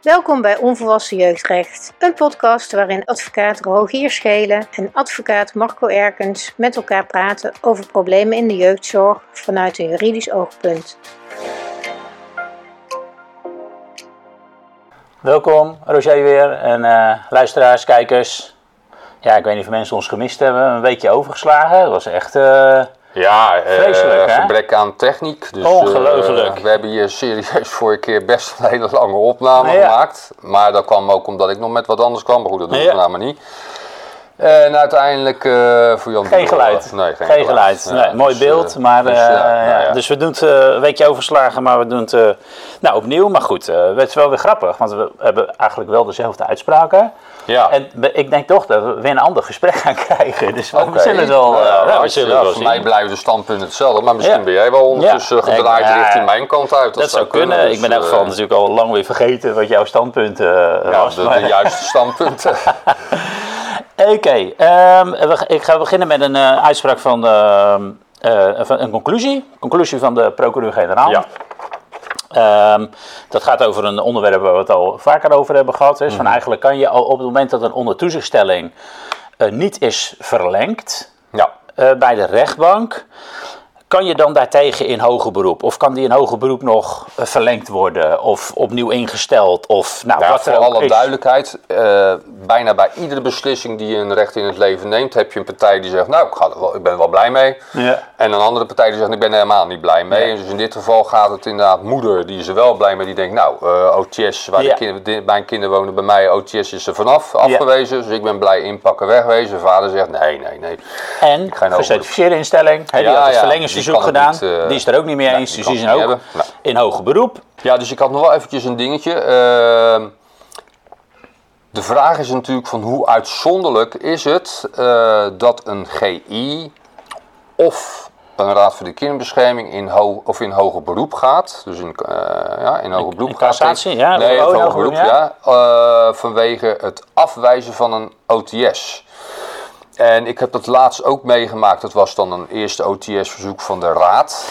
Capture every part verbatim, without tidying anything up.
Welkom bij Onvolwassen Jeugdrecht, een podcast waarin advocaat Rogier Schelen en advocaat Marco Erkens met elkaar praten over problemen in de jeugdzorg vanuit een juridisch oogpunt. Welkom, Roger weer en uh, luisteraars, kijkers. Ja, ik weet niet of mensen ons gemist hebben, een weekje overgeslagen. Dat was echt uh, ja, uh, vreselijk, hè? Gebrek aan techniek. Dus, Ongelooflijk. Uh, we hebben hier serieus vorige keer best een hele lange opname ja. gemaakt. Maar dat kwam ook omdat ik nog met wat anders kwam. Maar goed, dat doen we ja. nou maar niet. En uiteindelijk uh, voor Jan... Geen geluid. Uh, nee, geen, geen geluid. geluid. Nee, ja, mooi dus, beeld, uh, maar... Dus, uh, ja, nou, ja. ja. dus we doen het uh, een weekje overslagen, maar we doen het uh, nou, opnieuw. Maar goed, uh, het is wel weer grappig, want we hebben eigenlijk wel dezelfde uitspraken. Ja. En ik denk toch dat we weer een ander gesprek gaan krijgen. Dus okay. we zullen het wel, uh, ja, ja, we zullen ja, het wel voor zien. mij blijven de standpunten hetzelfde, maar misschien ja. ben jij wel ondertussen ja. gedraaid ja, richting mijn kant uit. Dat, dat zou kunnen. kunnen. Dus, ik ben in elk geval uh, natuurlijk al lang weer vergeten wat jouw standpunt uh, ja, was. De, maar... de juiste standpunten. Oké, okay, um, ik ga beginnen met een uh, uitspraak van, uh, uh, van een conclusie. Conclusie van de procureur-generaal. Ja. Um, dat gaat over een onderwerp waar we het al vaker over hebben gehad. Dus mm. van eigenlijk kan je al op het moment dat een ondertoezichtstelling uh, niet is verlengd ja. uh, bij de rechtbank, kan je dan daartegen in hoger beroep? Of kan die in hoger beroep nog uh, verlengd worden? Of opnieuw ingesteld? Of, nou, ja, wat voor er alle is. duidelijkheid, uh, bijna bij iedere beslissing die je een recht in het leven neemt, heb je een partij die zegt, nou, ik, ga er wel, ik ben er wel blij mee. Ja. En een andere partij die zegt, ik ben er helemaal niet blij mee. Ja. En dus in dit geval gaat het inderdaad moeder, die is er wel blij mee, die denkt, nou, uh, O T S, waar ja. de kinderen, mijn kinderen wonen bij mij, O T S is er vanaf, afgewezen. Ja. Dus ik ben blij inpakken, wegwezen. Vader zegt, nee, nee, nee. En gecertificeerde instelling, he, die ja, had het ja, verlengingsverzoek gedaan. Niet, uh, die is er ook niet mee eens, nee, dus die zijn ook nou. in hoger beroep. Ja, dus ik had nog wel eventjes een dingetje. Uh, de vraag is natuurlijk van hoe uitzonderlijk is het uh, dat een G I of een Raad voor de Kinderbescherming in, ho- of in hoger beroep gaat. Dus in, uh, ja, in hoger beroep in gaat. Cassatie, ja. Nee, in hoger, hoger beroep, ja. ja uh, vanwege het afwijzen van een O T S. En ik heb dat laatst ook meegemaakt. Dat was dan een eerste O T S-verzoek van de Raad.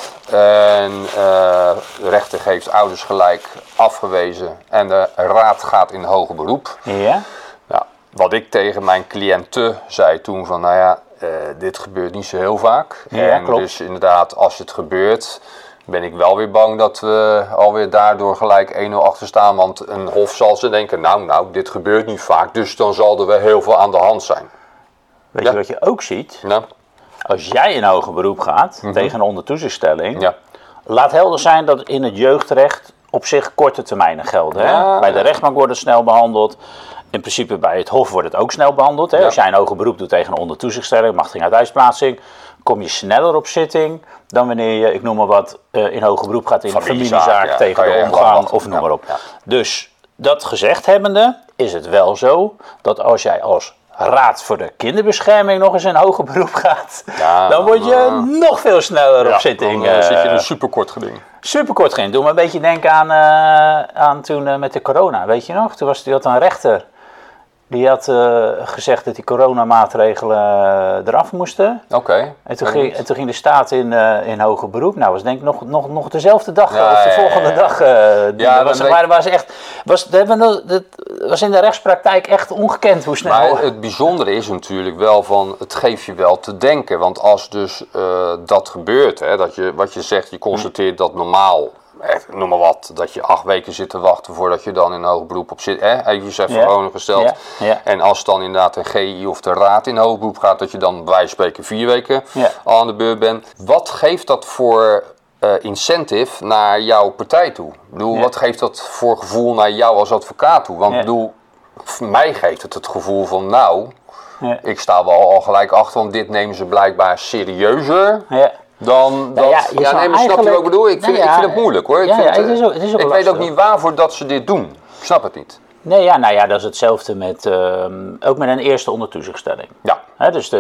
En uh, de rechter geeft ouders gelijk afgewezen. En de Raad gaat in hoger beroep. Ja. Nou, wat ik tegen mijn cliënten zei toen van, nou ja, uh, dit gebeurt niet zo heel vaak. Ja, en klopt. Dus inderdaad, als het gebeurt, ben ik wel weer bang dat we alweer daardoor gelijk één nul achter staan. Want een hof zal ze denken, nou, nou, dit gebeurt niet vaak. Dus dan zal er wel heel veel aan de hand zijn. Weet ja. je wat je ook ziet? Ja. Als jij in hoger beroep gaat mm-hmm. tegen een ondertoezichtstelling, ja. laat helder zijn dat in het jeugdrecht op zich korte termijnen gelden. Hè? Ja, bij de ja. rechtbank wordt het snel behandeld. In principe bij het hof wordt het ook snel behandeld. Hè? Ja. Als jij een hoger beroep doet tegen een ondertoezichtstelling, machtiging uit uitsplaatsing, kom je sneller op zitting dan wanneer je, ik noem maar wat, uh, in hoger beroep gaat in een familiezaak, familiezaak ja. tegen de omgang of noem maar op. Ja. Dus dat gezegd hebbende is het wel zo dat als jij als Raad voor de Kinderbescherming nog eens in hoger beroep gaat, ja, dan word je uh, nog veel sneller ja, op zitting. Dan uh, zit je in een superkort geding. Superkort geding. Doe me een beetje denken aan, uh, aan toen uh, met de corona, weet je nog? Toen was die had een rechter, die had uh, gezegd dat die coronamaatregelen uh, eraf moesten. Oké. Okay. En, en toen ging de staat in, uh, in hoger beroep. Nou, was denk ik nog, nog, nog dezelfde dag ja, of de volgende ja, ja, ja. dag. Uh, ja, was, maar, was echt, was, dat was in de rechtspraktijk echt ongekend hoe snel. Maar het bijzondere is natuurlijk wel van, het geeft je wel te denken. Want als dus uh, dat gebeurt, hè, dat je, wat je zegt, je constateert dat normaal, echt, noem maar wat, dat je acht weken zit te wachten voordat je dan in hoger beroep op zit. Hè? Even even gewoon yeah. gesteld. Yeah. Yeah. En als dan inderdaad de G I of de Raad in hoger beroep gaat, dat je dan bij wijze van spreken vier weken yeah. al aan de beurt bent. Wat geeft dat voor uh, incentive naar jouw partij toe? Ik bedoel, yeah. wat geeft dat voor gevoel naar jou als advocaat toe? Want ik yeah. bedoel, voor mij geeft het het gevoel van, nou, yeah. ik sta wel al gelijk achter, want dit nemen ze blijkbaar serieuzer. Yeah. Dan dat, nou ja, ja nee, maar snap je wat ik bedoel? Ik vind, nou ja, ik vind het moeilijk hoor. Ik, ja, vind ja, het, het is ook, het is ook ik lastig. weet ook niet waarvoor dat ze dit doen. Ik snap het niet. Nee, ja, nou ja, dat is hetzelfde met, uh, ook met een eerste ondertoezichtstelling. Ja. He, dus de,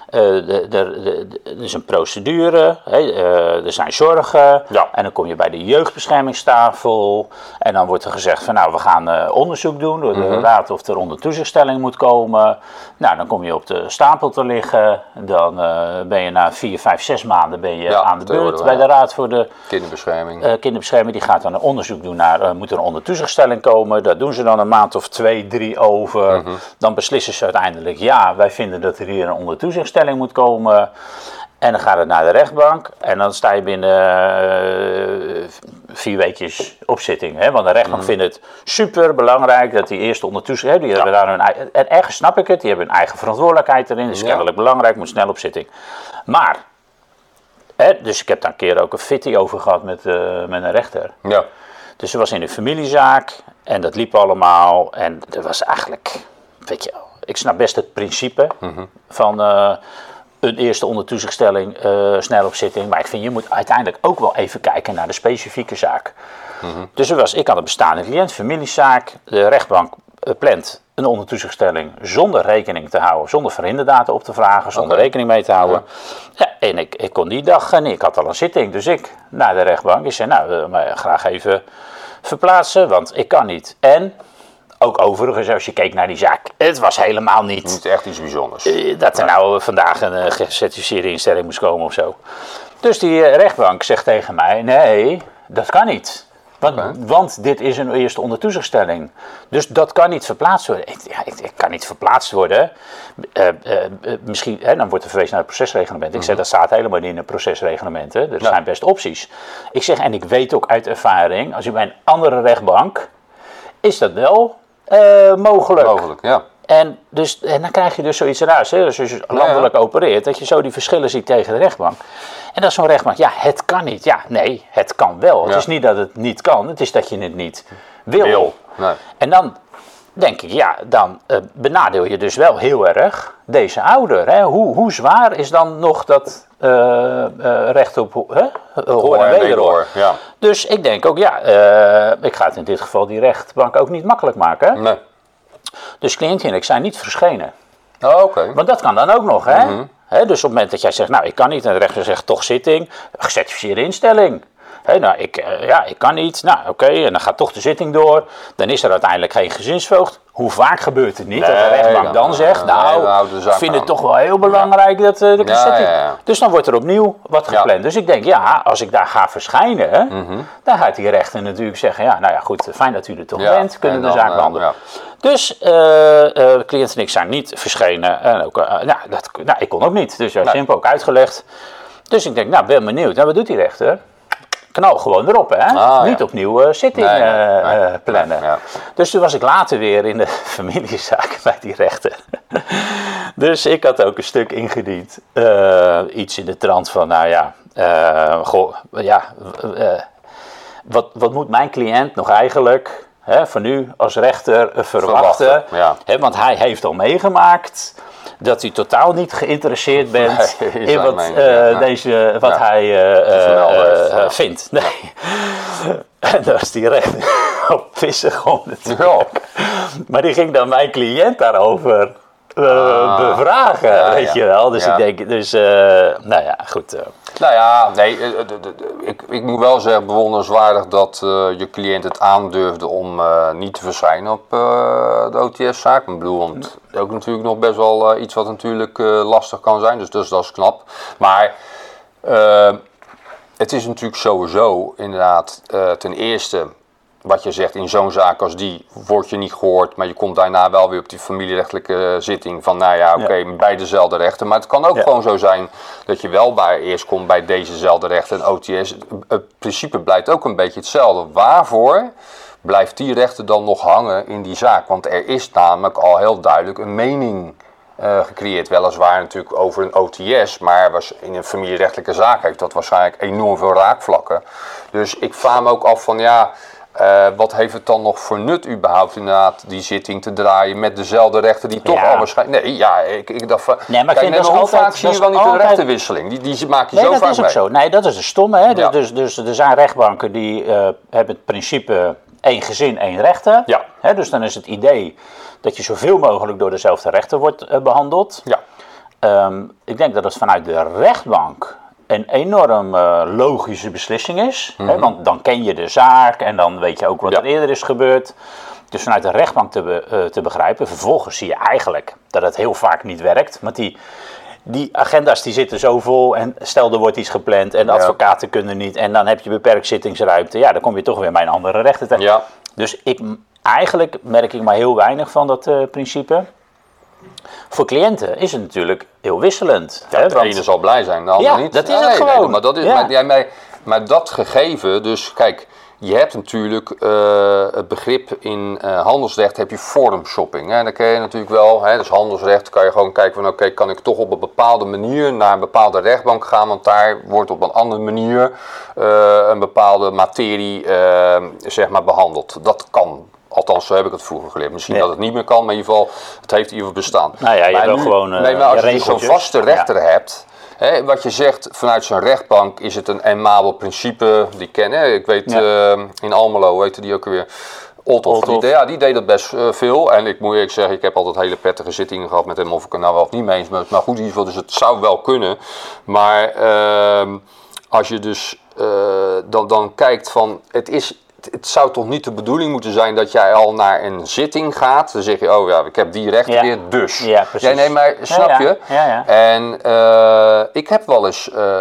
Uh, er is een procedure, hè, uh, er zijn zorgen. Ja. En dan kom je bij de jeugdbeschermingstafel. En dan wordt er gezegd van nou, we gaan uh, onderzoek doen door de mm-hmm. raad of er onder toezichtstelling moet komen. Nou, dan kom je op de stapel te liggen. Dan uh, ben je na vier, vijf, zes maanden ben je ja, aan de beurt bij de raad voor de kinderbescherming. Uh, kinderbescherming. Die gaat dan een onderzoek doen naar, uh, moet er onder toezichtstelling komen. Daar doen ze dan een maand of twee, drie over. Mm-hmm. Dan beslissen ze uiteindelijk, ja, wij vinden dat er hier een onder toezichtstelling moet komen. En dan gaat het naar de rechtbank. En dan sta je binnen uh, vier weekjes op zitting. Hè? Want de rechtbank mm. vindt het super belangrijk dat die eerste onder toezicht... Die ja. hebben daar hun eigen, en ergens snap ik het, die hebben hun eigen verantwoordelijkheid erin. Dat is ja. kennelijk belangrijk, moet snel op zitting. Maar, hè, dus ik heb daar een keer ook een fitty over gehad met, uh, met een rechter. Ja. Dus er was in een familiezaak en dat liep allemaal. En dat was eigenlijk, weet je, ik snap best het principe mm-hmm. van... Uh, een eerste onder toezichtstelling uh, snel op zitting. Maar ik vind, je moet uiteindelijk ook wel even kijken naar de specifieke zaak. Mm-hmm. Dus er was, ik had een bestaande cliënt, familiezaak. De rechtbank uh, plant een onder toezichtstelling zonder rekening te houden. Zonder verhinderdata op te vragen, zonder okay. rekening mee te houden. Ja. Ja, en ik, ik kon die dag, en ik had al een zitting. Dus ik naar de rechtbank. Ik zei, nou, uh, maar graag even verplaatsen, want ik kan niet. En... Ook overigens, als je keek naar die zaak, het was helemaal niet... Niet echt iets bijzonders. Uh, dat er nou vandaag een uh, gecertificeerde instelling moest komen of zo. Dus die uh, rechtbank zegt tegen mij, nee, dat kan niet. Want, okay. want dit is een eerste onder toezichtstelling. Dus dat kan niet verplaatst worden. Ik, ja, ik, ik kan niet verplaatst worden. Uh, uh, uh, misschien, hè, dan wordt er verwezen naar het procesreglement. Ik zeg, dat staat helemaal niet in het procesreglement. Hè. Er ja. zijn best opties. Ik zeg, en ik weet ook uit ervaring, als je bij een andere rechtbank, is dat wel... Uh, mogelijk. Mogelijk, ja. En, dus, en dan krijg je dus zoiets raars, hè? Dus als je landelijk ja, ja. opereert, dat je zo die verschillen ziet tegen de rechtbank. En dat is zo'n rechtbank, ja, het kan niet. Ja, nee, het kan wel. Ja. Het is niet dat het niet kan, het is dat je het niet wil. wil. Nee. En dan denk ik, ja, dan uh, benadeel je dus wel heel erg deze ouder. Hè? Hoe, hoe zwaar is dan nog dat uh, uh, recht op uh, hoor en wederhoor? Ja. Dus ik denk ook, ja, uh, ik ga het in dit geval die rechtbank ook niet makkelijk maken. Nee. Dus cliëntje en ik zijn niet verschenen. Oh, oké. Okay. Want dat kan dan ook nog, hè? Mm-hmm. Hè? Dus op het moment dat jij zegt, nou, ik kan niet, en de rechter zegt toch zitting, gecertificeerde instelling. Hey, nou, ik, uh, ja, ik kan niet. Nou, oké, okay, en dan gaat toch de zitting door. Dan is er uiteindelijk geen gezinsvoogd. Hoe vaak gebeurt het niet nee, dat de rechtbank dan, dan zegt, nee, nou, ik vind het toch wel heel belangrijk ja. dat uh, de ja, zitting... Ja, ja. Dus dan wordt er opnieuw wat gepland. Ja. Dus ik denk, ja, als ik daar ga verschijnen, mm-hmm. dan gaat die rechter natuurlijk zeggen, ja, nou ja, goed, fijn dat u er toch ja, bent, kunnen we de zaak behandelen. Uh, ja. Dus uh, uh, de cliënt en ik zijn niet verschenen. En ook, uh, nou, dat, nou, ik kon ook niet, dus dat nee. simpel ook uitgelegd. Dus ik denk, nou, ben benieuwd. Nou, wat doet die rechter? Knal gewoon erop, hè? Ah, niet ja. opnieuw uh, zitting nee, nee, uh, nee, plannen. Nee, ja. Dus toen was ik later weer in de familiezaak bij die rechter. Dus ik had ook een stuk ingediend. Uh, iets in de trant van, nou ja, uh, goh, ja uh, wat, wat moet mijn cliënt nog eigenlijk hè, van u als rechter uh, verwachten? verwachten ja. Hè, want hij heeft al meegemaakt dat u totaal niet geïnteresseerd bent nee, in wat, mening, uh, ja. deze, wat ja. hij uh, uh, uh, vindt. Nee. En daar is die rechter op vissen gewoon natuurlijk. Ja. Maar die ging dan mijn cliënt daarover uh, ah. bevragen, ja, weet ja. je wel. Dus ja. ik denk, dus, uh, nou ja, goed. Uh. Nou ja, nee, ik, ik moet wel zeggen, bewonderenswaardig dat uh, je cliënt het aandurfde om uh, niet te verschijnen op uh, de O T S-zaak. Ik bedoel, want het is ook natuurlijk nog best wel uh, iets wat natuurlijk uh, lastig kan zijn, dus, dus dat is knap. Maar uh, het is natuurlijk sowieso inderdaad uh, ten eerste... Wat je zegt, in zo'n zaak als die word je niet gehoord, maar je komt daarna wel weer op die familierechtelijke zitting van, nou ja, oké, okay, ja. bij dezelfde rechter. Maar het kan ook ja. gewoon zo zijn dat je wel bij eerst komt bij dezezelfde rechter en O T S. Het principe blijft ook een beetje hetzelfde. Waarvoor blijft die rechter dan nog hangen in die zaak? Want er is namelijk al heel duidelijk een mening uh, gecreëerd. Weliswaar natuurlijk over een O T S, maar was in een familierechtelijke zaak heeft dat waarschijnlijk enorm veel raakvlakken. Dus ik vraag me ook af van, ja... Uh, wat heeft het dan nog voor nut überhaupt inderdaad die zitting te draaien met dezelfde rechter die toch ja. al waarschijnlijk... Nee, ja, ik, ik dacht van... Nee, maar kijk, nee, maar hoe altijd, vaak zie je wel niet altijd... een rechterwisseling? Die, die maak je nee, zo vaak mee. Nee, dat is ook zo. Nee, dat is een stomme. Hè? Ja. Dus, dus, dus er zijn rechtbanken die uh, hebben het principe één gezin, één rechter. Ja. Hè? Dus dan is het idee dat je zoveel mogelijk door dezelfde rechter wordt uh, behandeld. Ja. Um, ik denk dat het vanuit de rechtbank een enorm uh, logische beslissing is. Mm-hmm. Hè, want dan ken je de zaak en dan weet je ook wat ja. er eerder is gebeurd. Dus vanuit de rechtbank te, be, uh, te begrijpen. Vervolgens zie je eigenlijk dat het heel vaak niet werkt. Want die, die agenda's die zitten zo vol. En stel er wordt iets gepland en de ja. advocaten kunnen niet. En dan heb je beperkt zittingsruimte. Ja, dan kom je toch weer bij een andere rechter terecht. Ja. Dus ik, eigenlijk merk ik maar heel weinig van dat uh, principe. Voor cliënten is het natuurlijk heel wisselend. Ja, hè, de want... ene zal blij zijn, de ander ja, niet. dat is nee, het gewoon. Nee, maar, dat is, ja. maar, ja, maar, maar dat gegeven, dus kijk, je hebt natuurlijk uh, het begrip in uh, handelsrecht, heb je forum shopping. Hè? Dat ken je natuurlijk wel. Hè? Dus handelsrecht kan je gewoon kijken van oké, okay, kan ik toch op een bepaalde manier naar een bepaalde rechtbank gaan, want daar wordt op een andere manier uh, een bepaalde materie uh, zeg maar behandeld. Dat kan. Althans, zo heb ik het vroeger geleerd. Misschien nee. dat het niet meer kan, maar in ieder geval, het heeft in ieder geval bestaan. Nou ja, je maar wil nu, gewoon uh, nee, maar als je dus zo'n vaste rechter ja. hebt, hè, wat je zegt, vanuit zo'n rechtbank is het een eenmaal principe, die kennen. Ik weet, ja. uh, in Almelo, weten die ook weer, Olthoff, die, ja, die deed dat best uh, veel. En ik moet eerlijk zeggen, ik heb altijd hele prettige zittingen gehad met hem, of ik er nou wel of niet mee eens ben. Maar goed, in ieder geval, dus het zou wel kunnen. Maar uh, als je dus uh, dan, dan kijkt van, het is... Het zou toch niet de bedoeling moeten zijn dat jij al naar een zitting gaat. Dan zeg je, oh ja, ik heb die rechter ja. weer, dus. Ja, precies. Ja, nee, maar snap ja, ja. je? Ja, ja. En uh, ik heb wel eens, uh,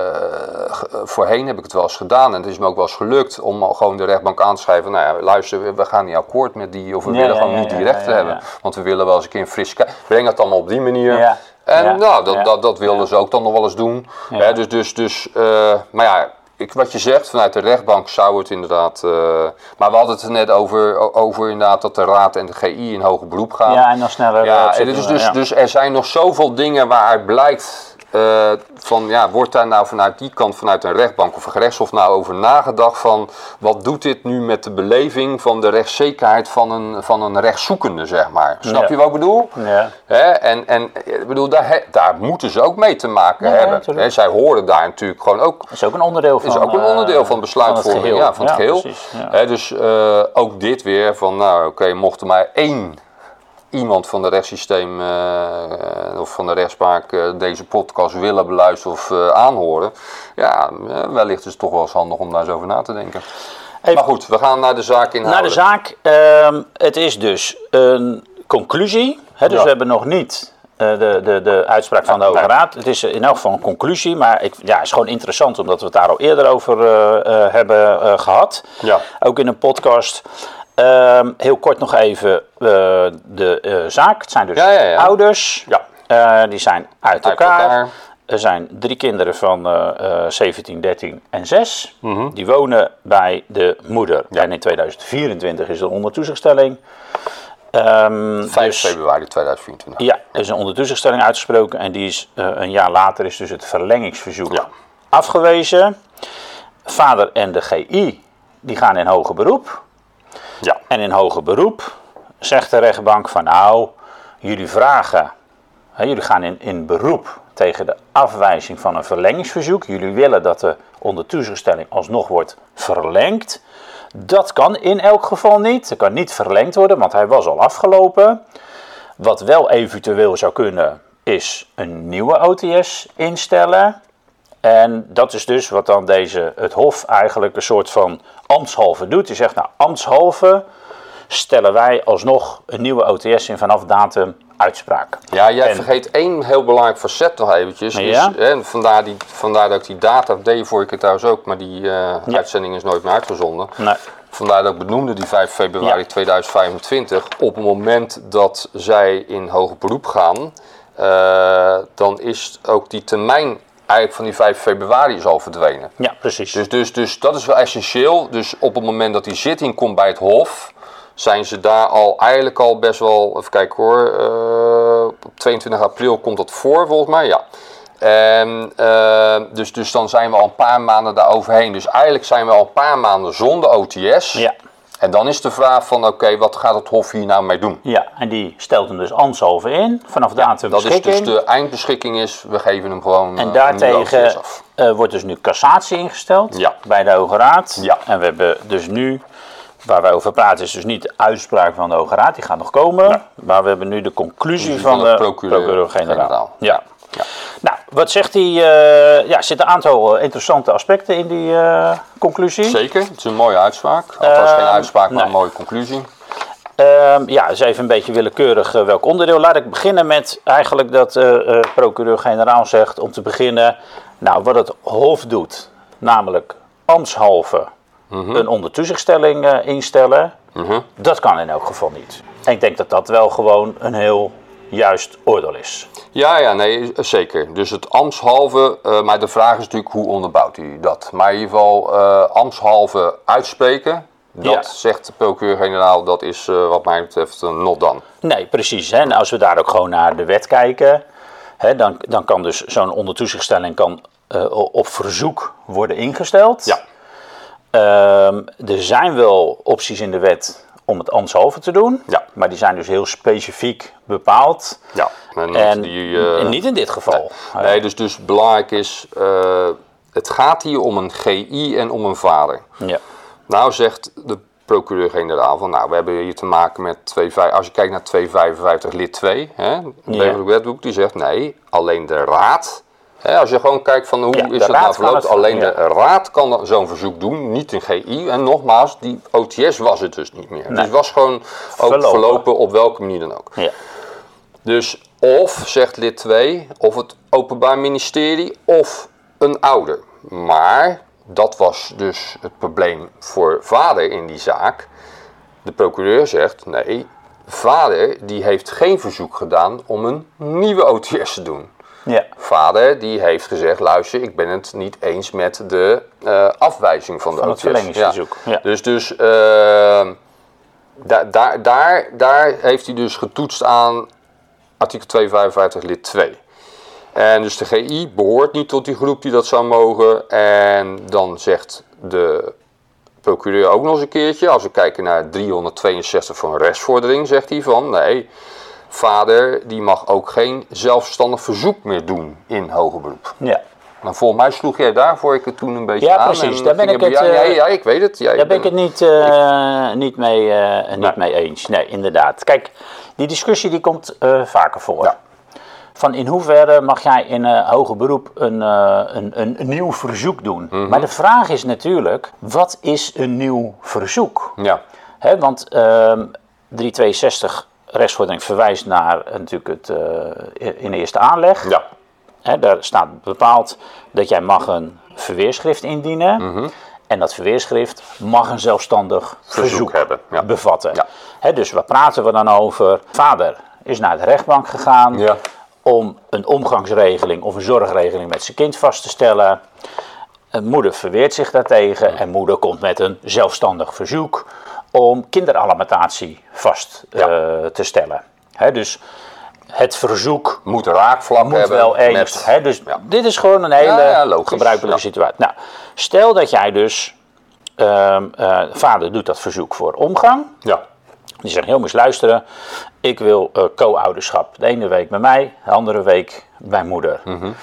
voorheen heb ik het wel eens gedaan. En het is me ook wel eens gelukt om gewoon de rechtbank aan te schrijven. Nou ja, luister, we gaan niet akkoord met die, of we ja, willen ja, gewoon ja, niet die ja, rechter ja, ja, hebben. Ja. Want we willen wel eens een keer een fris kijken. Breng het allemaal op die manier. Ja. En ja, nou, dat, ja. dat, dat wilden ja. ze ook dan nog wel eens doen. Ja. Hè, dus, dus, dus uh, maar ja... Ik, wat je zegt, vanuit de rechtbank zou het inderdaad... Uh, maar we hadden het er net over, over inderdaad dat de Raad en de G I in hoger beroep gaan. Ja, en dan sneller... Ja, en dus, dus, ja. dus er zijn nog zoveel dingen waaruit blijkt... Uh, van ja, wordt daar nou vanuit die kant, vanuit een rechtbank of een gerechtshof nou over nagedacht van... Wat doet dit nu met de beleving van de rechtszekerheid van een, van een rechtszoekende, zeg maar. Snap ja. je wat ik bedoel? Ja. Hè? En, en ik bedoel, daar, daar moeten ze ook mee te maken ja, hebben. Hè? Zij horen daar natuurlijk gewoon ook... Dat is ook een onderdeel van... is ook een onderdeel uh, van besluitvorming. Van het geheel. Ja, van het ja, geheel. Precies, ja. Hè? Dus uh, ook dit weer van, nou oké, okay, mocht er maar één... iemand van het rechtssysteem uh, of van de rechtspraak uh, deze podcast willen beluisteren of uh, aanhoren. Ja, uh, wellicht is het toch wel eens handig om daar eens over na te denken. Even, maar goed, we gaan naar de zaak inhouden. Naar de zaak. Uh, het is dus een conclusie. Hè, dus ja. we hebben nog niet uh, de, de, de uitspraak van de Hoge Raad. Het is in elk geval een conclusie. Maar ik, ja, het is gewoon interessant omdat we het daar al eerder over uh, uh, hebben uh, gehad. Ja. Ook in een podcast. Uh, heel kort nog even uh, de uh, zaak. Het zijn dus ja, ja, ja. ouders. Ja. Uh, die zijn uit elkaar. uit elkaar. Er zijn drie kinderen van uh, uh, zeventien, dertien en zes. Mm-hmm. Die wonen bij de moeder. Ja. En in tweeduizend vierentwintig is er onder toezichtstelling. Um, vijf dus, februari tweeduizend vierentwintig. Ja, er is een onder toezichtstelling uitgesproken. En die is uh, een jaar later is dus het verlengingsverzoek ja. afgewezen. Vader en de G I die gaan in hoger beroep. Ja. En in hoger beroep zegt de rechtbank van nou, jullie vragen, hè, jullie gaan in, in beroep tegen de afwijzing van een verlengingsverzoek. Jullie willen dat de onder toezichtstelling alsnog wordt verlengd. Dat kan in elk geval niet. Het kan niet verlengd worden, want hij was al afgelopen. Wat wel eventueel zou kunnen, is een nieuwe O T S instellen. En dat is dus wat dan deze, het Hof eigenlijk een soort van ambtshalve doet. Die zegt, nou, ambtshalve stellen wij alsnog een nieuwe O T S in vanaf datum uitspraak. Ja, jij en, vergeet één heel belangrijk facet nog eventjes. Ja? Is, hè, vandaar, die, vandaar dat ik die data, deed je vorige keer trouwens ook, maar die uh, ja. uitzending is nooit meer uitgezonden. Nee. Vandaar dat ik benoemde die vijf februari ja. tweeduizend vijfentwintig. Op het moment dat zij in hoger beroep gaan, uh, dan is ook die termijn eigenlijk van die vijf februari is al verdwenen. Ja, precies. Dus, dus, dus dat is wel essentieel. Dus op het moment dat die zitting komt bij het Hof, zijn ze daar al eigenlijk al best wel, even kijken hoor, uh, op tweeëntwintig april komt dat voor volgens mij, ja. En, uh, dus, dus dan zijn we al een paar maanden daar overheen. Dus eigenlijk zijn we al een paar maanden zonder O T S. Ja. En dan is de vraag van, oké, okay, wat gaat het Hof hier nou mee doen? Ja, en die stelt hem dus ambtshalve in, vanaf datum ja, dat is dus de eindbeschikking is, we geven hem gewoon en uh, daartegen uh, wordt dus nu cassatie ingesteld ja. bij de Hoge Raad. Ja. En we hebben dus nu, waar wij over praten, is dus niet de uitspraak van de Hoge Raad, die gaat nog komen. Ja. Maar we hebben nu de conclusie van, van de procureur-generaal. Ja. Ja. wat zegt hij? Uh, ja, er zitten een aantal interessante aspecten in die uh, conclusie. Zeker, het is een mooie uitspraak. Althans uh, geen uitspraak, maar nee. Een mooie conclusie. Uh, ja, eens even een beetje willekeurig uh, welk onderdeel. Laat ik beginnen met eigenlijk dat uh, uh, procureur-generaal zegt om te beginnen, nou, wat het Hof doet, namelijk ambtshalve mm-hmm. een ondertoezichtstelling uh, instellen, mm-hmm. dat kan in elk geval niet. En ik denk dat dat wel gewoon een heel juist oordeel is. Ja, ja, nee, zeker. Dus het ambtshalve, uh, maar de vraag is natuurlijk hoe onderbouwt u dat? Maar in ieder geval uh, ambtshalve uitspreken. Dat ja. zegt de procureur-generaal, dat is uh, wat mij betreft uh, not done. Nee, precies. Hè. En als we daar ook gewoon naar de wet kijken, hè, dan, dan kan dus zo'n ondertoezichtstelling kan, uh, op verzoek worden ingesteld. Ja. Um, er zijn wel opties in de wet om het ambtshalve te doen, ja. maar die zijn dus heel specifiek bepaald. Ja, en niet, en, die, uh, en niet in dit geval. Nee, nee dus, dus belangrijk is, uh, het gaat hier om een G I en om een vader. Ja. Nou zegt de procureur-generaal van, nou, we hebben hier te maken met twee, als je kijkt naar tweehonderdvijfenvijftig lid twee, hè, het burgerlijk wetboek, die zegt nee, alleen de raad, hè, als je gewoon kijkt van hoe ja, is het nou verlopen, alleen ja. de raad kan zo'n verzoek doen, niet een G I. En nogmaals, die O T S was het dus niet meer. Nee. Dus het was gewoon ook verlopen. verlopen op welke manier dan ook. Ja. Dus of, zegt lid twee, of het Openbaar Ministerie of een ouder. Maar dat was dus het probleem voor vader in die zaak. De procureur zegt, nee, vader die heeft geen verzoek gedaan om een nieuwe O T S te doen. Ja. Vader die heeft gezegd, luister, ik ben het niet eens met de uh, afwijzing van de van O T S. Het verlengingsverzoek. Ja. Ja. Dus, dus uh, da, daar, daar, daar heeft hij dus getoetst aan artikel tweehonderdvijfenvijftig lid twee. En dus de G I behoort niet tot die groep die dat zou mogen. En dan zegt de procureur ook nog eens een keertje, als we kijken naar driehonderdtweeënzestig voor een restvordering, zegt hij van nee, vader die mag ook geen zelfstandig verzoek meer doen in hoger beroep. Ja. Nou, volgens mij sloeg jij daarvoor ik het toen een beetje ja, aan. Ja, precies. En daar ben ik het, ja, ja, ja, ik weet het. Ja, daar ben ik het niet, uh, niet, mee, uh, niet nee. mee eens. Nee, inderdaad. Kijk, die discussie die komt uh, vaker voor. Ja. Van in hoeverre mag jij in uh, hoger beroep een, uh, een, een, een nieuw verzoek doen? Mm-hmm. Maar de vraag is natuurlijk, wat is een nieuw verzoek? Ja. He, want uh, driehonderdtweeënzestig restvordering verwijst naar uh, natuurlijk het uh, in de eerste aanleg. Ja. He, daar staat bepaald dat jij mag een verweerschrift indienen. Mm-hmm. En dat verweerschrift mag een zelfstandig verzoek, verzoek hebben, ja. bevatten. Ja. He, dus waar praten we dan over? Vader is naar de rechtbank gegaan. Ja. Om een omgangsregeling of een zorgregeling met zijn kind vast te stellen. Een moeder verweert zich daartegen ja. en moeder komt met een zelfstandig verzoek om kinderalimentatie vast ja. uh, te stellen. He, dus het verzoek moet raakvlak moet hebben. Wel eens. Met, he, dus ja. dit is gewoon een hele ja, ja, gebruikelijke ja. situatie. Nou, stel dat jij dus, uh, uh, vader doet dat verzoek voor omgang. Ja. Die zegt, heel moet je luisteren, ik wil uh, co-ouderschap. De ene week bij mij, de andere week bij moeder. Mm-hmm.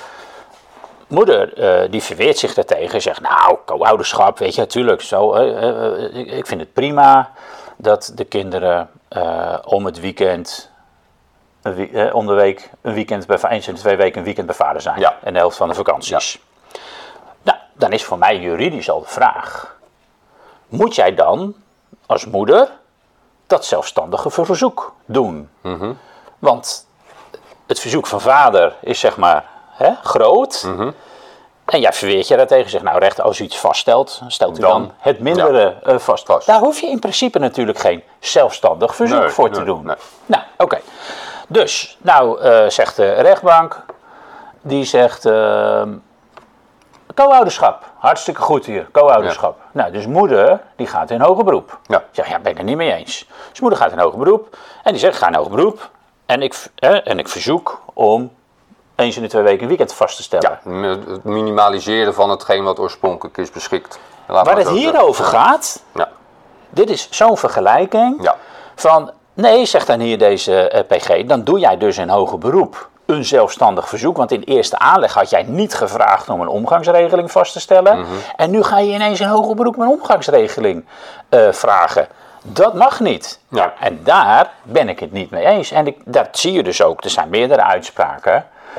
Moeder, uh, die verweert zich daartegen en zegt, nou, co-ouderschap, weet je, natuurlijk, zo, uh, uh, ik, ik vind het prima dat de kinderen uh, om het weekend, een wie, uh, om de week, een weekend bij, eens in de twee weken een weekend bij vader zijn. Ja. En de helft van de vakanties. Ja. Nou, dan is voor mij juridisch al de vraag, moet jij dan als moeder dat zelfstandige verzoek doen? Mm-hmm. Want het verzoek van vader is zeg maar hè, groot. Mm-hmm. En jij verweert je daartegen. Zegt nou recht, als u iets vaststelt, stelt u dan, dan het mindere ja. uh, vast. vast. Daar hoef je in principe natuurlijk geen zelfstandig verzoek nee, voor nee, te doen. Nee. Nou, oké. Okay. Dus, nou uh, zegt de rechtbank, die zegt uh, co-ouderschap. Hartstikke goed hier, co-ouderschap. Ja. Nou, dus moeder, die gaat in hoger beroep. Ja. Zegt, ja, ben ik het niet mee eens. Dus moeder gaat in hoger beroep. En die zegt, ik ga in hoger beroep. En ik, eh, en ik verzoek om eens in de twee weken een weekend vast te stellen. Ja, het minimaliseren van hetgeen wat oorspronkelijk is beschikt. Laat Waar het hier over gaat, ja. dit is zo'n vergelijking ja. van, nee, zegt dan hier deze uh, P G, dan doe jij dus in hoger beroep een zelfstandig verzoek. Want in eerste aanleg had jij niet gevraagd om een omgangsregeling vast te stellen. Mm-hmm. En nu ga je ineens in hoger beroep een omgangsregeling uh, vragen. Dat mag niet. Ja. En daar ben ik het niet mee eens. En ik, dat zie je dus ook. Er zijn meerdere uitspraken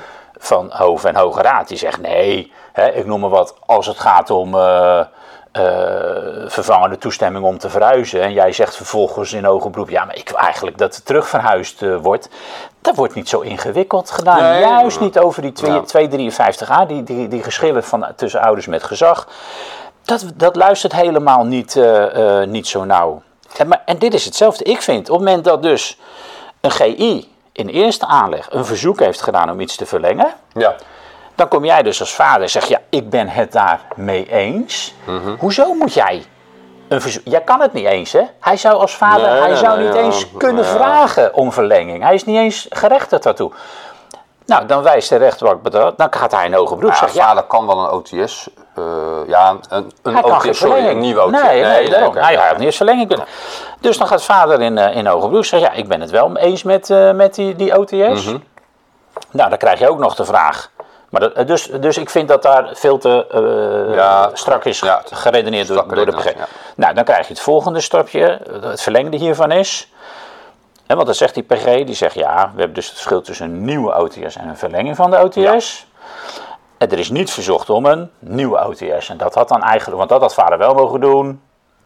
van Hof en Hoge Raad, die zegt nee, hè, ik noem maar wat, als het gaat om uh, uh, vervangende toestemming om te verhuizen. En jij zegt vervolgens in hoger beroep, ja, maar ik wil eigenlijk dat het terug verhuisd uh, wordt. Dat wordt niet zo ingewikkeld gedaan. Nee, Juist niet over die tweehonderddrieënvijftig a, die, die, die geschillen van, tussen ouders met gezag. Dat, dat luistert helemaal niet, uh, uh, niet zo nauw. En, maar, en dit is hetzelfde. Ik vind, op het moment dat dus een G I in eerste aanleg een verzoek heeft gedaan om iets te verlengen. Ja. Dan kom jij dus als vader en zeg, ja, ik ben het daar mee eens. Mm-hmm. Hoezo moet jij een verzoek? Jij kan het niet eens, hè? Hij zou als vader, nee, hij nee, zou nee, niet nee, eens ja. kunnen ja. vragen om verlenging. Hij is niet eens gerechtigd daartoe. Nou, dan wijst de rechtbank, dan gaat hij in hoger beroep. Ja, zeg, ja, vader kan wel een O T S, uh, ja, een, een O T S, sorry, een nieuwe O T S. Nee, nee, nee, nee okay. Hij had niet eens verlenging kunnen. Dus dan gaat vader in, uh, in hoger beroep zeggen, ja, ik ben het wel eens met, uh, met die, die O T S. Mm-hmm. Nou, dan krijg je ook nog de vraag. Maar dat, dus, dus ik vind dat daar veel te uh, ja, strak is ja, geredeneerd door, door de P G. Ja. Nou, dan krijg je het volgende stapje, het verlengde hiervan is. En want dan zegt die P G, die zegt ja, we hebben dus het verschil tussen een nieuwe O T S en een verlenging van de O T S. Ja. En er is niet verzocht om een nieuwe O T S. En dat had dan eigenlijk, want dat had vader wel mogen doen.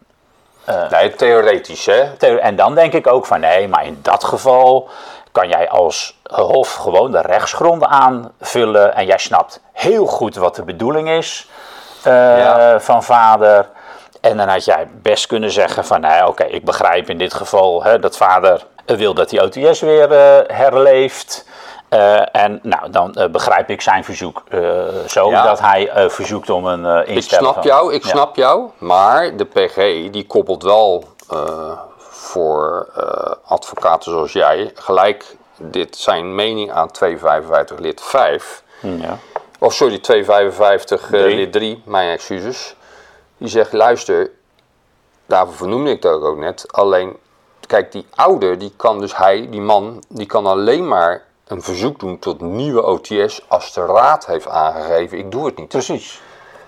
Uh, nee, theoretisch hè. Theo- en dan denk ik ook van nee, maar in dat geval kan jij als hof gewoon de rechtsgronden aanvullen. En jij snapt heel goed wat de bedoeling is uh, ja. van vader. En dan had jij best kunnen zeggen van, nou oké, okay, ik begrijp in dit geval hè, dat vader wil dat die O T S weer uh, herleeft. Uh, en nou, dan uh, begrijp ik zijn verzoek uh, zo ja. dat hij uh, verzoekt om een uh, instelling. Ik snap van, jou, ik ja. snap jou, maar de P G die koppelt wel uh, voor uh, advocaten zoals jij gelijk dit zijn mening aan tweehonderdvijfenvijftig lid vijf. Ja. Of sorry, tweehonderdvijfenvijftig uh, lid drie, mijn excuses. Die zegt, luister, daarvoor vernoemde ik dat ook net. Alleen, kijk, die ouder, die kan dus hij, die man, die kan alleen maar een verzoek doen tot nieuwe O T S als de raad heeft aangegeven, ik doe het niet. Precies.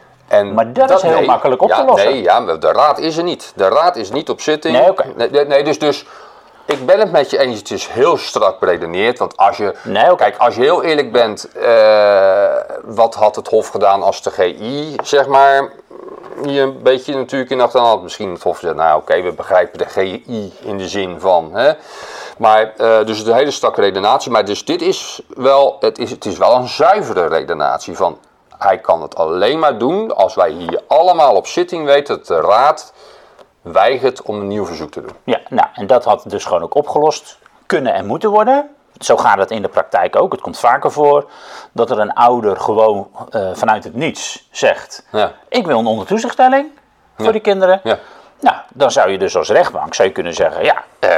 En maar dat, dat is heel nee, makkelijk op te ja, lossen. Nee, ja, de raad is er niet. De raad is niet op zitting. Nee, okay. nee, nee dus, dus ik ben het met je eens, het is heel strak beredeneerd. Want als je, nee, okay. kijk, als je heel eerlijk bent, uh, wat had het Hof gedaan als de G I, zeg maar, hier een beetje natuurlijk in achterhand had. Misschien het Hof gezegd, nou oké, okay, we begrijpen de G I in de zin van, hè. Maar, uh, dus het is een hele strakke redenatie. Maar dus dit is wel, het is, het is wel een zuivere redenatie van, hij kan het alleen maar doen als wij hier allemaal op zitting weten dat de raad weigert om een nieuw verzoek te doen. Ja, nou, en dat had dus gewoon ook opgelost kunnen en moeten worden. Zo gaat het in de praktijk ook. Het komt vaker voor dat er een ouder gewoon uh, vanuit het niets zegt, ja. ik wil een ondertoezichtstelling voor ja. die kinderen. Ja. Nou, dan zou je dus als rechtbank zou je kunnen zeggen, ja, uh,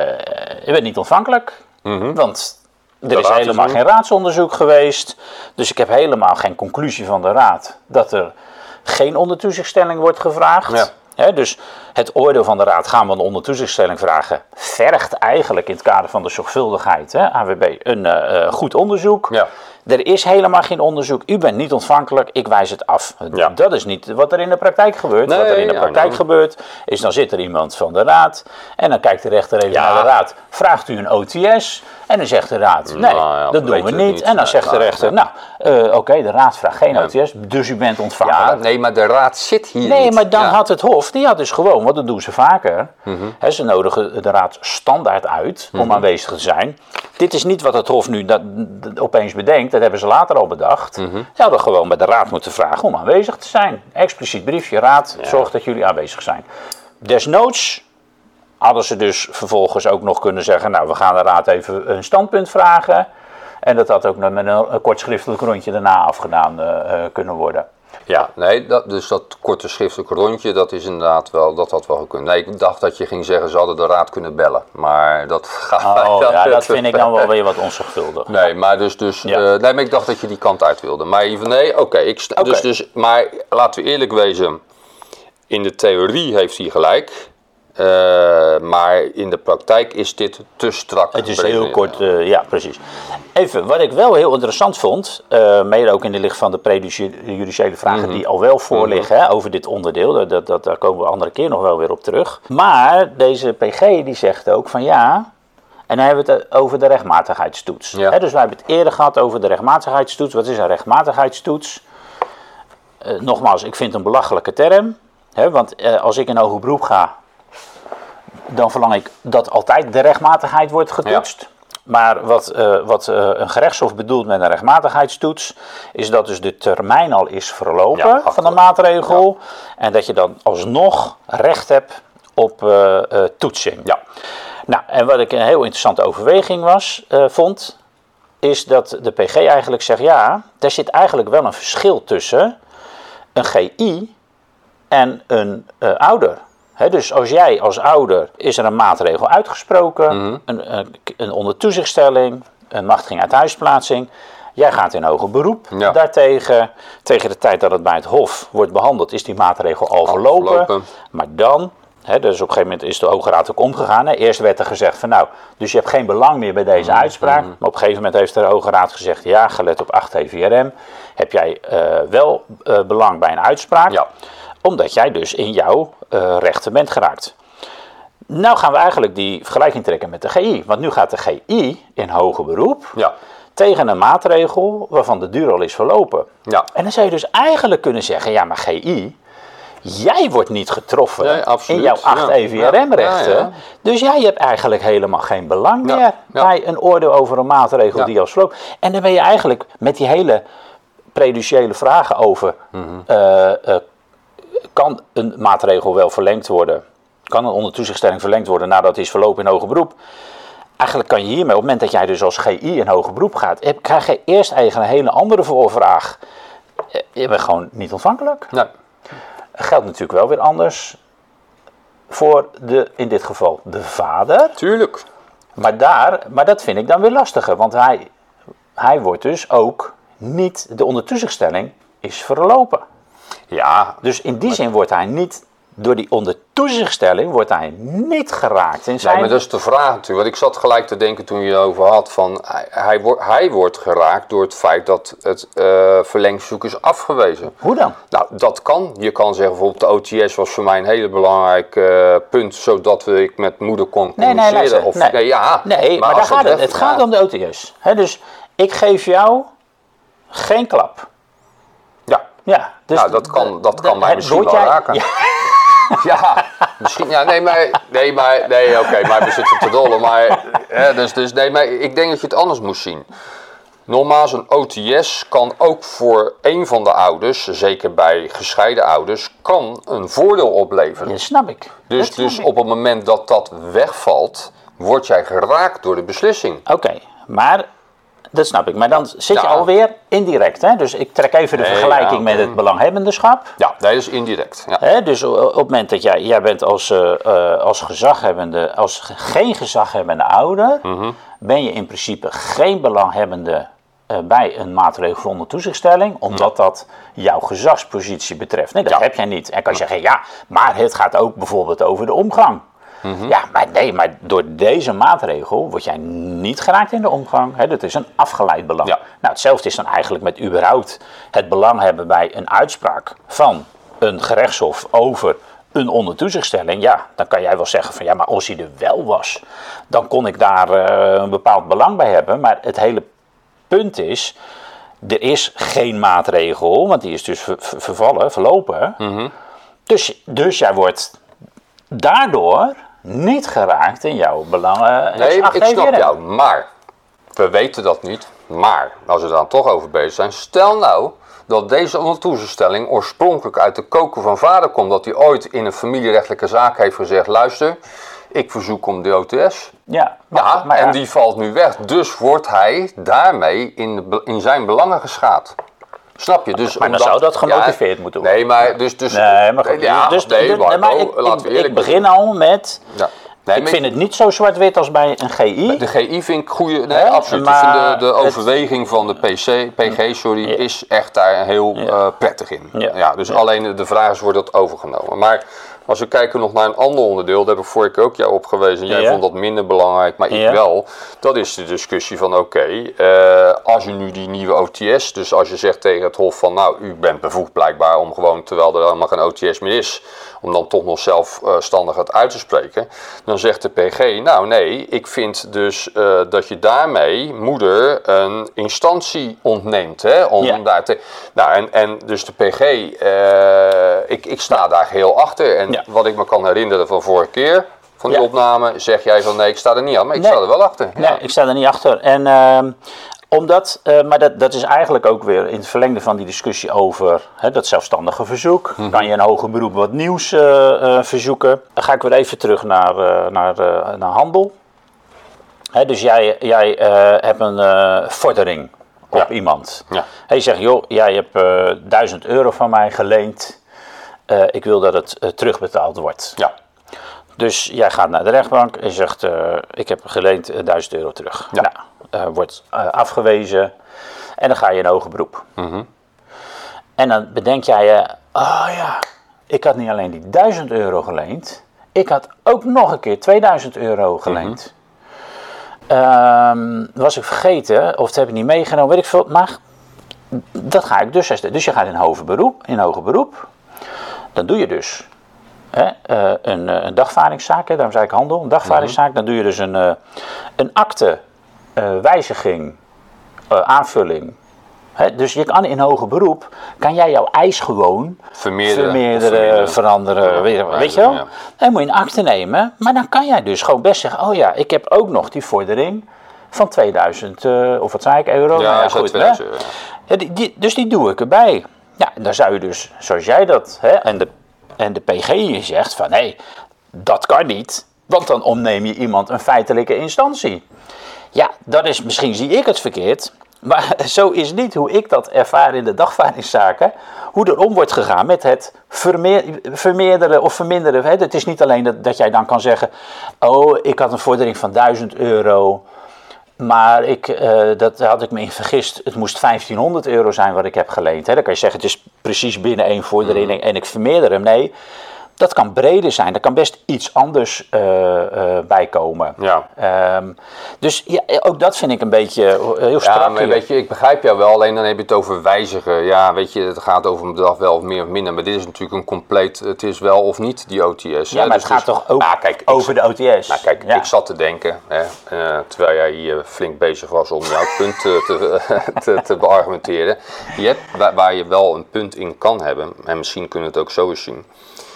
je bent niet ontvankelijk, mm-hmm. want er de is helemaal is geen raadsonderzoek geweest. Dus ik heb helemaal geen conclusie van de raad dat er geen ondertoezichtstelling wordt gevraagd. Ja. He, dus het oordeel van de raad, gaan we een ondertoezichtstelling vragen, vergt eigenlijk in het kader van de zorgvuldigheid, hè, A W B, een uh, goed onderzoek. Ja. Er is helemaal geen onderzoek, u bent niet ontvankelijk, ik wijs het af. Ja. Dat is niet wat er in de praktijk gebeurt. Nee, wat er in de ja, praktijk nee. gebeurt, is dan zit er iemand van de raad en dan kijkt de rechter even ja. naar de raad. Vraagt u een O T S? En dan zegt de raad, nee, nou, ja, dat doen we niet. niet. En dan zegt de rechter, nou, uh, oké, okay, de raad vraagt geen ja. O T S, dus u bent ontvankelijk. Ja, nee, maar de raad zit hier Nee, niet. maar dan ja. had het Hof, die had dus gewoon, want dat doen ze vaker, mm-hmm. he, ze nodigen de raad standaard uit om mm-hmm. aanwezig te zijn. Dit is niet wat het Hof nu dat, dat opeens bedenkt, dat hebben ze later al bedacht. Mm-hmm. Ze hadden gewoon bij de raad moeten vragen om aanwezig te zijn. Expliciet briefje, raad, ja. zorg dat jullie aanwezig zijn. Desnoods hadden ze dus vervolgens ook nog kunnen zeggen, nou, we gaan de raad even een standpunt vragen. En dat had ook met een, een kort schriftelijk rondje daarna afgedaan uh, kunnen worden. Ja, nee, dat, dus dat korte schriftelijke rondje, dat is inderdaad wel, dat had wel gekund. Nee, ik dacht dat je ging zeggen, ze hadden de raad kunnen bellen, maar dat gaat oh, ja, dat vind ik dan wel weer wat onzorgvuldig. Nee, maar dus, dus ja. uh, nee, maar ik dacht dat je die kant uit wilde. Maar even, nee, oké, okay, ik okay. dus, dus, maar laten we eerlijk wezen, in de theorie heeft hij gelijk. Uh, maar in de praktijk is dit te strak. Het is heel kort, uh, ja precies. Even, wat ik wel heel interessant vond, uh, mede ook in de licht van de prejudiciële vragen mm-hmm. die al wel voor liggen mm-hmm. hè, over dit onderdeel, dat, dat, daar komen we andere keer nog wel weer op terug. Maar deze P G die zegt ook van ja, En dan hebben we het over de rechtmatigheidstoets. Ja. He, dus wij hebben het eerder gehad over de rechtmatigheidstoets. Wat is een rechtmatigheidstoets? Uh, nogmaals, ik vind het een belachelijke term. He, want uh, als ik in hoger beroep ga, dan verlang ik dat altijd de rechtmatigheid wordt getoetst. Ja. Maar wat, uh, wat uh, een gerechtshof bedoelt met een rechtmatigheidstoets, is dat dus de termijn al is verlopen ja, van de maatregel. Ja. En dat je dan alsnog recht hebt op uh, uh, toetsing. Ja. Nou, en wat ik een heel interessante overweging was, uh, vond, is dat de P G eigenlijk zegt, ja, er zit eigenlijk wel een verschil tussen een G I en een uh, ouder. He, dus als jij als ouder, is er een maatregel uitgesproken, mm-hmm. een, een, een ondertoezichtstelling, een machtiging uit huisplaatsing. Jij gaat in hoger beroep ja. daartegen. Tegen de tijd dat het bij het Hof wordt behandeld, is die maatregel al verlopen. Afgelopen. Maar dan, he, dus op een gegeven moment is de Hoge Raad ook omgegaan. Hè. Eerst werd er gezegd van nou, dus je hebt geen belang meer bij deze mm-hmm. uitspraak. Maar op een gegeven moment heeft de Hoge Raad gezegd, ja, gelet op acht T V R M, heb jij uh, wel uh, belang bij een uitspraak. Ja. Omdat jij dus in jouw uh, rechten bent geraakt. Nou gaan we eigenlijk die vergelijking trekken met de G I. Want nu gaat de G I in hoger beroep ja. tegen een maatregel waarvan de duur al is verlopen. Ja. En dan zou je dus eigenlijk kunnen zeggen, ja maar G I, jij wordt niet getroffen nee, in jouw acht ja. E V R M-rechten. Ja, ja, ja. Dus jij hebt eigenlijk helemaal geen belang meer ja, ja. bij een oordeel over een maatregel ja. die al verloopt. En dan ben je eigenlijk met die hele prejudiciële vragen over... Mm-hmm. Uh, uh, kan een maatregel wel verlengd worden? Kan een ondertoezichtstelling verlengd worden nadat het is verlopen in hoger beroep? Eigenlijk kan je hiermee, op het moment dat jij dus als G I in hoger beroep gaat, krijg je eerst eigenlijk een hele andere voorvraag. Je bent gewoon niet ontvankelijk. Nee. Geldt natuurlijk wel weer anders voor de, in dit geval, de vader. Tuurlijk. Maar, daar, maar dat vind ik dan weer lastiger, want hij, hij wordt dus ook niet, de ondertoezichtstelling is verlopen. Ja, dus in die maar... zin wordt hij niet, door die ondertoezichtstelling wordt hij niet geraakt in zijn... Nee, maar dat is de vraag natuurlijk. Want ik zat gelijk te denken toen je het over had van, hij, hij, wordt, hij wordt geraakt door het feit dat het uh, verlengverzoek is afgewezen. Hoe dan? Nou, dat kan. Je kan zeggen bijvoorbeeld de O T S was voor mij een hele belangrijk uh, punt, zodat we, ik met moeder kon communiceren. Nee, nee, luister, of, nee. nee, ja, nee maar, maar daar gaat het, het, het gaat ja. om de O T S. He, dus ik geef jou geen klap. Ja, dus nou, dat kan, dat kan mij misschien wel jij... raken. Ja. ja, misschien, ja, nee, maar, nee, maar, nee, oké, okay, maar we zitten te dollen, maar, hè, dus, dus, nee, maar ik denk dat je het anders moest zien. Nogmaals, een O T S kan ook voor een van de ouders, zeker bij gescheiden ouders, kan een voordeel opleveren. Dat snap ik. Dus, snap dus ik. op het moment dat dat wegvalt, word jij geraakt door de beslissing. Oké, okay, maar... Dat snap ik, maar dan zit je ja. alweer indirect. Hè? Dus ik trek even de nee, vergelijking ja, met het belanghebbendschap. Ja, dat is indirect. Ja. Hè? Dus op het moment dat jij, jij bent als, uh, uh, als gezaghebbende, als geen gezaghebbende ouder, mm-hmm. ben je in principe geen belanghebbende uh, bij een maatregel voor ondertoezichtstelling, omdat ja. dat jouw gezagspositie betreft. Nee, dat ja. heb jij niet. En kan je zeggen, ja, maar het gaat ook bijvoorbeeld over de omgang. Mm-hmm. Ja, maar nee, maar door deze maatregel word jij niet geraakt in de omgang. Hè? Dat is een afgeleid belang. Ja. Nou, hetzelfde is dan eigenlijk met überhaupt het belang hebben bij een uitspraak van een gerechtshof over een ondertoezichtstelling. Ja, dan kan jij wel zeggen van ja, maar als hij er wel was, dan kon ik daar uh, een bepaald belang bij hebben. Maar het hele punt is, er is geen maatregel, want die is dus ver, ver, vervallen, verlopen. Mm-hmm. Dus, dus jij wordt daardoor niet geraakt in jouw belangen. Nee, ik snap jou, maar we weten dat niet. Maar als we daar dan toch over bezig zijn, stel nou dat deze ondertoezichtstelling oorspronkelijk uit de koker van vader komt, dat hij ooit in een familierechtelijke zaak heeft gezegd, luister, ik verzoek om de O T S. Ja, maar, ja, maar en ja. die valt nu weg. Dus wordt hij daarmee in, de, in zijn belangen geschaad. Snap je? Dus maar dan omdat, zou dat gemotiveerd ja, moeten worden. Nee, maar dus... dus nee, maar goed. Ja, dus, nee, de, maar, maar ik, ik, ik begin al met... Ja. Nee, ik vind het niet zo zwart-wit als bij een G I. De G I vind ik goede... Nee, absoluut. Maar ik vind de, de overweging het, van de P C, P G sorry, ja. is echt daar heel ja. uh, prettig in. Ja. Ja, dus ja. alleen de vraag is, wordt dat overgenomen. Maar als we kijken nog naar een ander onderdeel, daar heb ik vorige keer ook jou op gewezen. Jij ja. vond dat minder belangrijk, maar ik ja. wel. Dat is de discussie van oké, okay, uh, als je nu die nieuwe O T S, dus als je zegt tegen het Hof van nou, u bent bevoegd blijkbaar om gewoon, terwijl er helemaal geen O T S meer is, om dan toch nog zelfstandig het uit te spreken, dan dan zegt de P G, nou nee, ik vind dus uh, dat je daarmee moeder een instantie ontneemt. Hè, om ja. daar te, nou, en, en dus de P G, uh, ik, ik sta daar heel achter. En ja. wat ik me kan herinneren van vorige keer, van die ja. opname, zeg jij van nee, ik sta er niet aan, maar ik nee. sta er wel achter. Nee, ja. ik sta er niet achter. En... Uh, Omdat, uh, maar dat, dat is eigenlijk ook weer in het verlengde van die discussie over hè, dat zelfstandige verzoek. Mm-hmm. Kan je een hoger beroep wat nieuws uh, uh, verzoeken. Dan ga ik weer even terug naar, uh, naar, uh, naar handel. Hè, dus jij, jij uh, hebt een uh, vordering op ja. iemand. Ja. Hey, je zegt, joh, jij hebt uh, duizend euro van mij geleend. Uh, ik wil dat het uh, terugbetaald wordt. Ja. Dus jij gaat naar de rechtbank en je zegt, uh, ik heb geleend uh, duizend euro terug. Ja. Nou, Uh, wordt uh, afgewezen en dan ga je in hoger beroep. Mm-hmm. En dan bedenk jij je, oh ja, ik had niet alleen die duizend euro geleend, ik had ook nog een keer tweeduizend euro geleend. Mm-hmm. Um, was ik vergeten, of dat heb ik niet meegenomen, weet ik veel, maar dat ga ik dus. Dus je gaat in hoger beroep, in hoger beroep, dan doe je dus hè, uh, een, een dagvaardingszaak, hè, daarom zei ik handel, een dagvaardingszaak, mm-hmm. dan doe je dus een, uh, een akte. Uh, wijziging, uh, aanvulling. He, dus je kan in hoger beroep, kan jij jouw eis gewoon vermeerderen, vermeerderen, vermeerderen. veranderen, ja, weet, weet je wel? Ja. Dan moet je een akte nemen, maar dan kan jij dus gewoon best zeggen, oh ja, ik heb ook nog die vordering van tweeduizend, uh, of wat zei ik, euro? Ja, nou ja goed, tweeduizend euro. Ja, die, die, dus die doe ik erbij. Ja, dan zou je dus, zoals jij dat, hè, en, de, en de P G je zegt van, hé, hey, dat kan niet, want dan ontneem je iemand een feitelijke instantie. Ja, dat is, misschien zie ik het verkeerd, maar zo is niet hoe ik dat ervaar in de dagvaardingszaken. Hoe er om wordt gegaan met het vermeer, vermeerderen of verminderen. Het is niet alleen dat, dat jij dan kan zeggen, oh, ik had een vordering van duizend euro, maar ik, uh, dat had ik me in vergist. Het moest vijftienhonderd euro zijn wat ik heb geleend. Hè. Dan kan je zeggen, het is precies binnen één vordering mm. en ik vermeerder hem. Nee. Dat kan breder zijn, daar kan best iets anders uh, uh, bij komen. Ja. Um, dus ja, ook dat vind ik een beetje heel strak. Ja, maar weet je, ik begrijp jou wel, alleen dan heb je het over wijzigen. Ja, weet je, het gaat over een bedrag wel of meer of minder. Maar dit is natuurlijk een compleet, het is wel of niet die O T S. Ja, hè? Maar dus het gaat toch ook nou, kijk, over ik, de O T S? Nou kijk, ja. ik zat te denken, hè, uh, terwijl jij hier flink bezig was om jouw punt te, te, te, te beargumenteren. Je hebt, waar, waar je wel een punt in kan hebben, en misschien kunnen we het ook zo eens zien,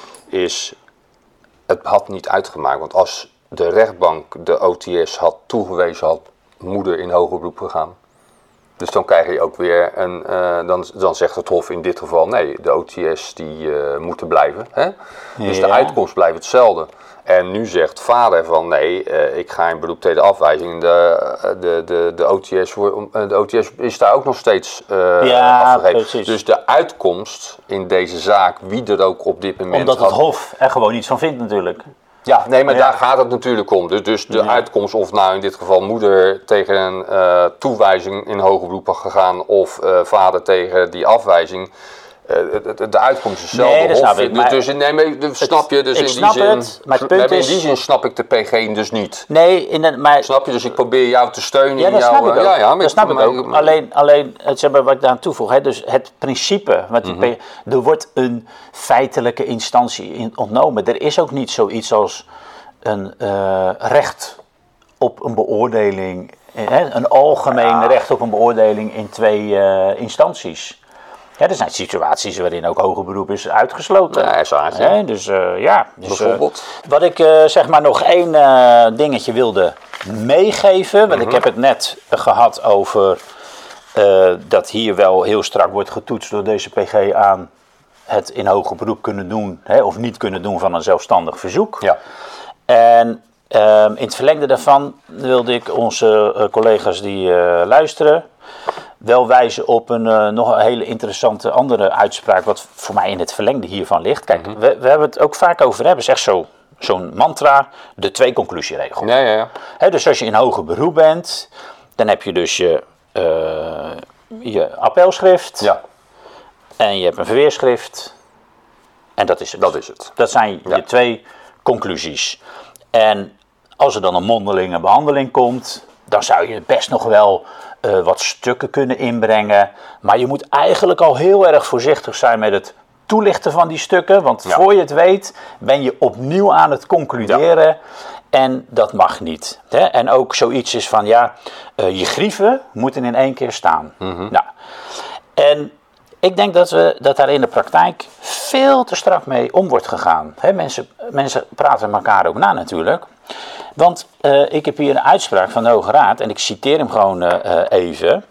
is, het had niet uitgemaakt. Want als de rechtbank de O T S had toegewezen, had moeder in hoger beroep gegaan. Dus dan krijg je ook weer een, uh, dan, dan zegt het Hof in dit geval, nee, de O T S die uh, moeten blijven. Hè? Dus ja. de uitkomst blijft hetzelfde. En nu zegt vader van nee, uh, ik ga in beroep tegen de afwijzing. De, de, de, de, O T S voor, de O T S is daar ook nog steeds uh, ja, afgegeven. Precies. Dus de uitkomst in deze zaak, wie er ook op dit moment... Omdat het had, Hof er gewoon iets van vindt natuurlijk. Ja, nee, maar ja. daar gaat het natuurlijk om. Dus, dus de ja. uitkomst, of nou in dit geval moeder tegen een uh, toewijzing in hoger beroep gegaan, of uh, vader tegen die afwijzing... Uh, de, de uitkomst is hetzelfde. Nee, dat snap ik. Dus, dus, nee, maar, dus snap je? Dus ik in snap die zin, het, maar het punt in is... die zin snap ik de P G dus niet. Nee, in de, maar... Snap je? Dus ik probeer jou te steunen ja, in dat jouw... Snap ik ook. Ja, ja, maar dat snap ik maar, ook. Maar, alleen, alleen het, zeg maar, wat ik daar aan toevoeg, hè, dus het principe, wat die mm-hmm. P, er wordt een feitelijke instantie in ontnomen. Er is ook niet zoiets als een uh, recht op een beoordeling, hè, een algemeen ja. recht op een beoordeling in twee uh, instanties. Ja, er zijn situaties waarin ook hoger beroep is uitgesloten. Ja, zaad, ja. He, dus uh, ja. Dus, bijvoorbeeld. Uh, wat ik uh, zeg maar nog één uh, dingetje wilde meegeven. Want mm-hmm. ik heb het net uh, gehad over uh, dat hier wel heel strak wordt getoetst door deze P G aan het in hoger beroep kunnen doen, hè, of niet kunnen doen van een zelfstandig verzoek. Ja. En uh, in het verlengde daarvan wilde ik onze uh, collega's die uh, luisteren wel wijzen op een uh, nog een hele interessante andere uitspraak, wat voor mij in het verlengde hiervan ligt. Kijk, mm-hmm. we, we hebben het ook vaak over, hebben zeg zo, zo'n mantra, de twee conclusieregel. Ja, ja, ja. He, dus als je in hoger beroep bent, dan heb je dus je, uh, je appelschrift ja. en je hebt een verweerschrift en dat is het. Dat is het. Dat zijn ja. je twee conclusies. En als er dan een mondelinge behandeling komt, dan zou je best nog wel uh, wat stukken kunnen inbrengen. Maar je moet eigenlijk al heel erg voorzichtig zijn met het toelichten van die stukken. Want ja. voor je het weet ben je opnieuw aan het concluderen. Ja. En dat mag niet. Hè? En ook zoiets is van, ja, uh, je grieven moeten in één keer staan. Mm-hmm. Nou, en ik denk dat, we, dat daar in de praktijk veel te strak mee om wordt gegaan. Hè? Mensen, mensen praten elkaar ook na natuurlijk. Want uh, ik heb hier een uitspraak van de Hoge Raad, en ik citeer hem gewoon uh, uh, even.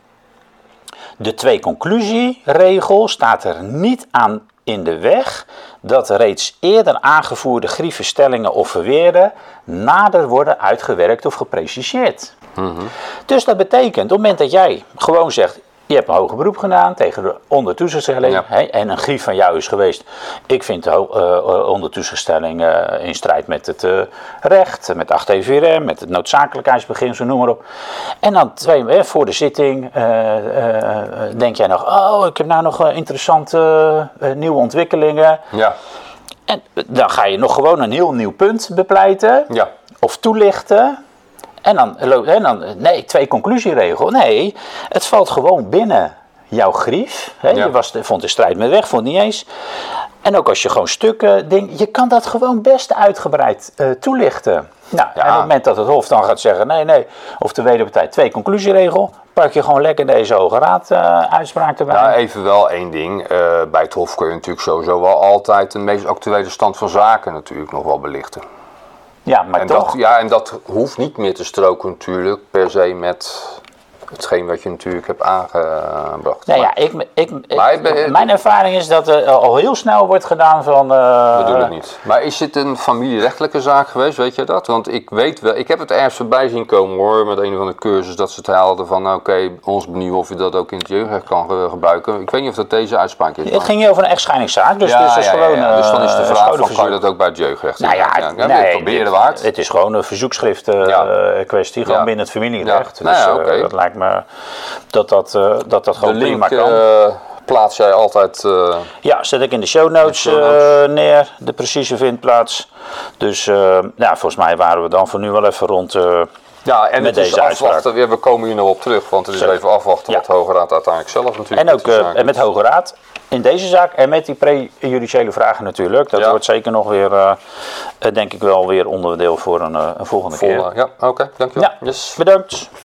De twee-conclusieregel staat er niet aan in de weg dat reeds eerder aangevoerde griefenstellingen of verweerden nader worden uitgewerkt of gepreciseerd. Mm-hmm. Dus dat betekent, op het moment dat jij gewoon zegt, je hebt een hoger beroep gedaan tegen de ondertoezichtstelling, ja. hè, en een grief van jou is geweest, ik vind de uh, ondertoezichtstelling uh, in strijd met het uh, recht, met acht E V R M, met het noodzakelijkheidsbeginsel, noem maar op. En dan twee, eh, voor de zitting uh, uh, denk jij nog, oh, ik heb nou nog uh, interessante uh, nieuwe ontwikkelingen. Ja. En dan ga je nog gewoon een heel nieuw punt bepleiten, ja. of toelichten. En dan, en dan, nee, twee conclusieregel. Nee, het valt gewoon binnen jouw grief. Hè? Ja. Je was, vond de strijd met weg, vond niet eens. En ook als je gewoon stukken, ding, je kan dat gewoon best uitgebreid uh, toelichten. Nou, ja. En op het moment dat het Hof dan gaat zeggen, nee, nee, of de wederpartij twee conclusieregel, pak je gewoon lekker deze Hoge Raad uh, uitspraak erbij. Nou, even wel één ding. Uh, bij het Hof kun je natuurlijk sowieso wel altijd de meest actuele stand van zaken natuurlijk nog wel belichten. Ja, maar en toch... Dat, ja, en dat hoeft niet meer te stroken natuurlijk, per se met hetgeen wat je natuurlijk hebt aangebracht. Nee, maar, ja, ik, ik, ik, ik ben, mijn ervaring is dat er al heel snel wordt gedaan van... Uh, bedoel ik niet. Maar is het een familierechtelijke zaak geweest, weet je dat? Want ik weet wel, ik heb het ergens voorbij zien komen hoor, met een van de cursus, dat ze het haalden van, nou, oké, okay, ons benieuwen of je dat ook in het jeugdrecht kan uh, gebruiken. Ik weet niet of dat deze uitspraak is. Het maar... ging hier over een echtscheidingszaak, dus, ja, dus, dus, ja, gewoon, ja, ja. dus dan is de vraag van, verzoek. kan je dat ook bij het jeugdrecht? Nou ja, ja, ja, nee, proberen waard. Het is gewoon een verzoekschrift uh, ja. kwestie, gewoon ja. binnen het familierecht. Ja. Dus nou ja, okay. uh, dat lijkt me... Dat dat, uh, dat, dat gewoon de link, prima kan. Uh, plaats jij altijd... Uh, ja, zet ik in de show notes, de show notes. Uh, neer. De precieze vindplaats. Dus uh, ja, volgens mij waren we dan voor nu wel even rond uh, ja, en met het deze is uitspraak. Afwachten. We komen hier nog op terug, want het is Zeker. even afwachten ja. wat de Hoge Raad uiteindelijk zelf natuurlijk... En ook uh, en met Hoge Raad in deze zaak en met die prejudiciële vragen natuurlijk. Dat ja. wordt zeker nog weer, uh, denk ik wel weer onderdeel voor een, uh, een volgende Vol, keer. Uh, ja, oké, okay, dankjewel. Ja, yes. Bedankt.